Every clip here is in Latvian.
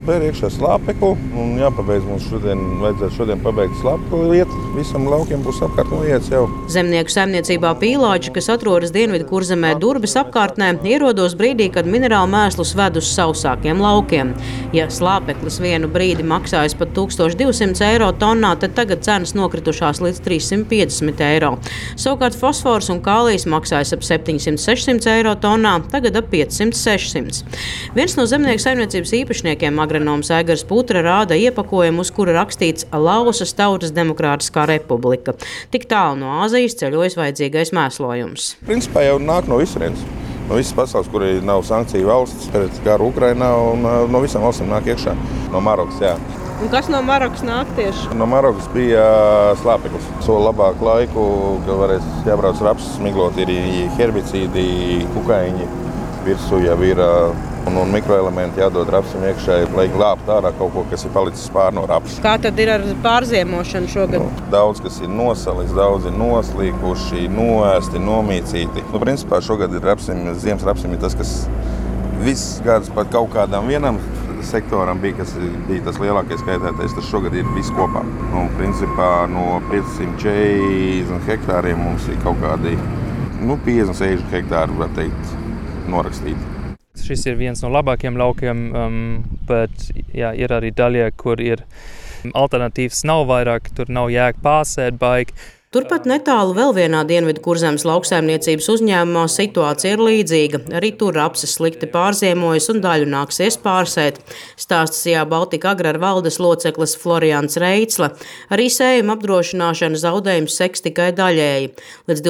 Ir iekšā slāpekli, un jāpabeidz mums šodien pabeigt slāpekli lietu. Visam laukiem būs apkārt noiets jau. Zemnieku saimniecībā Pīlāči, kas atrodas Dienvidu Kurzemē Durbes apkārtnē, ierodos brīdī, kad minerālu mēslus ved uz sausākiem laukiem. Ja slāpeklis vienu brīdi maksājas pat 1200 eiro tonnā, tad tagad cenas nokritušās līdz 350 eiro. Savukārt fosfors un kālijs maksājas ap 700-600 eiro tonnā, tagad ap 500-600. Viens no zemnieku saimniecības īpašniekiem, agronoms Aigars Putra, rāda iepakojumu, uz kura rakstīts Lausas Tautas Demokrātiskā republika. Tik tālu no Āzijas ceļojas vajadzīgais mēslojums. Principā jau nāk no visurienes. No visas pasaules, kur nav sankciju valsts pret karu Ukrainā, un no visām valstīm nāk iekšā. No Marokas, jā. Un kas no Marokas nāk tieši? No Marokas bija slāpeklis. Sola labāku laiku, ka varēs jābrauc rapsis smiglot, ir herbicīdi, kukaiņi, virsū jau ir un mikroelementi jādod rapsim iekšā, lai glābtu ārā kaut ko, kas ir palicis pār no rapsa. Kā tad ir ar pārziemošanu šogad? Daudz, kas ir nosalis, daudz ir noslīkuši, noēsti, nomīcīti. Principā šogad ir ziemas rapsim ir tas, kas viss gads pat kaut kādam vienam sektoram bija, kas bija tas lielākais skaitētais, tas šogad ir viss kopā. Principā no 540 hektāriem mums ir kaut kādi 50-60 hektāri, var teikt, norakstīti. Šis ir viens no labākiem laukiem, bet jā, ir arī daļa, kur ir alternatīvas nav vairāk, tur nav jēga pārsēt baigi. Turpat netālu vēl vienā Dienvidu Kurzemes lauksaimniecības uzņēmumā situācija ir līdzīga. Arī tur rapsis slikti pārziemojas un daļu nāksies pārsēt. Stāsta Sijā Baltika Agrar valdes loceklis Florians Reitsle. Arī sējuma apdrošināšana zaudējums seks tikai daļēji. Līdz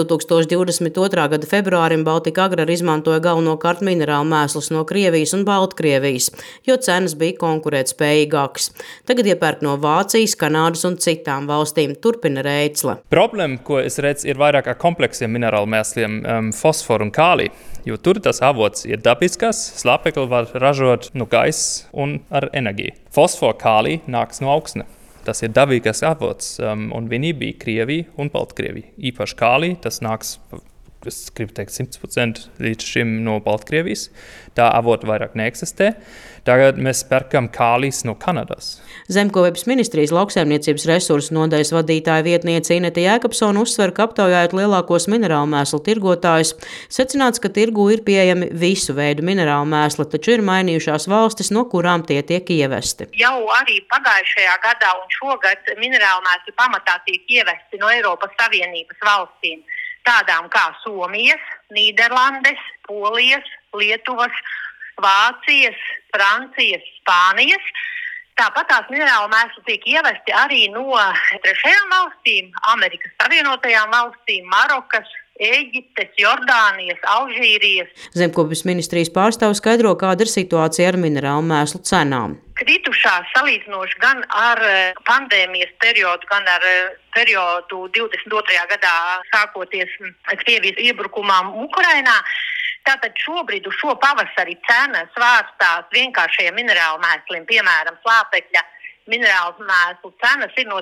2022. gada februārim Baltika Agrar izmantoja galvenokārt minerālu mēslus no Krievijas un Baltkrievijas, jo cenas bija konkurētspējīgākas. Tagad iepērk no Vācijas, Kanādas un citām valstīm, turpina Reitsle. Problēma, ko es redzu, ir vairāk ar kompleksiem minerālu mēsliem, fosforu un kāliju, jo tur tas avots ir dabiskas, slāpekli var ražot no gaisa un ar enerģiju. Fosforu kālija nāks no augsne. Tas ir dabīgais avots, un viņi bija Krievija un Baltkrievija. Īpaši kālija, tas nāks, es gribu teikt, 100% līdz šim no Baltkrievijas. Tā avota vairāk neeksistē. Tagad mēs pērkam kālijas no Kanadas. Zemkopības ministrijas lauksaimniecības resursu nodaļas vadītāja vietniece Inete Jēkabsone uzsver, ka aptaujājot lielākos minerālu mēslu tirgotājus, secināts, ka tirgū ir pieejami visu veidu minerālu mēsli, taču ir mainījušās valstis, no kurām tie tiek ievesti. Jau arī pagājušajā gadā un šogad minerālu mēsli pamatā tiek ievesti no Eiropas Savienības valstīm, tādām kā Somijas, Nīderlandes, Polijas, Lietuvas, Vācijas, Francijas, Spānijas. Tāpat tās minerālu mēsli tiek ievesti arī no trešajām valstīm, Amerikas Savienotajām valstīm, Marokas, Ēģiptes, Jordānijas, Alžīrijas. Zemkopības ministrijas pārstāvis skaidro, kāda ir situācija ar minerālu mēslu cenām. Kritušās salīdzinoši gan ar pandēmijas periodu, gan ar periodu 22. gadā sākoties Krievijas iebrukumām Ukrainā. Tātad šobrīd uz šo pavasari cenas svārstās vienkāršajiem minerālu mēsliem, piemēram, slāpekļa minerālu mēslu cenas ir no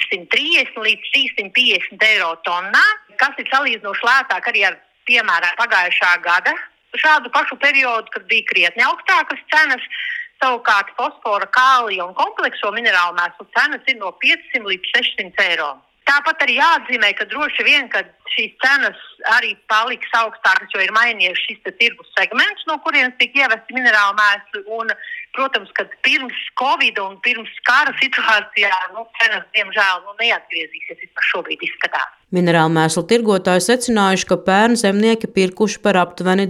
330 līdz 350 eiro tonnā, kas ir salīdzinoši lētāk arī ar, piemēram, pagājušā gada šādu pašu periodu, kad bija krietni augstākas cenas. Savukārt fosfora, kālija un komplekso minerālu mēslu cenas ir no 500 līdz 600 eiro. Tāpat arī jāatzīmē, ka droši vien, ka šīs cenas arī paliks augstākas, jo ir mainījies šis tirgus segments, no kurienes tiek ievesti minerālu mēsli. Un, protams, ka pirms Covid un pirms kara situācijā cenas, diemžēl, neatgriezīsies, vismaz šobrīd izskatās. Minerālu mēslu tirgotāji secinājuši, ka pērn zemnieki pirkuši par aptuveni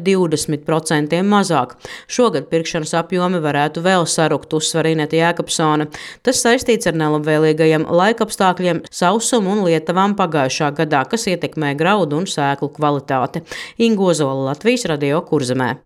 20% mazāk. Šogad pirkšanas apjomi varētu vēl sarukt, uzsver Inete Jēkabsone. Tas saistīts ar nelabvēlīgajiem laikapstākļiem, sausumu un lietavām pagājušā gadā, kas ietekmē graudu un sēklu kvalitāti. Inga Ozola, Latvijas Radio Kurzemē.